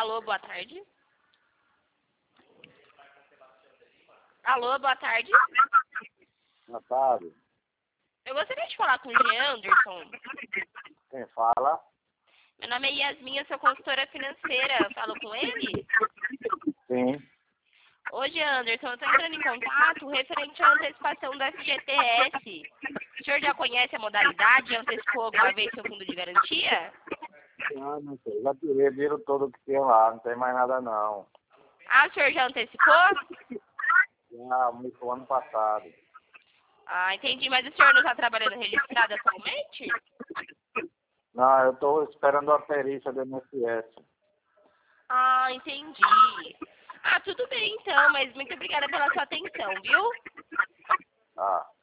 Alô, boa tarde. Alô, boa tarde. Boa tarde. Eu gostaria de falar com o Jean Anderson. Quem fala? Meu nome é Yasmin, eu sou consultora financeira. Eu falo com ele? Sim. Ô, Jean Anderson, eu estou entrando em contato referente à antecipação do FGTS. O senhor já conhece a modalidade? Antecipou alguma vez seu fundo de garantia? Ah, não sei. Já tirei o dinheiro todo que tinha lá, não tem mais nada não. Ah, o senhor já antecipou? Já, o ano passado. Ah, entendi. Mas o senhor não está trabalhando registrado atualmente? Não, eu estou esperando a perícia do INSS. Ah, entendi. Ah, tudo bem então, mas muito obrigada pela sua atenção, viu? Ah.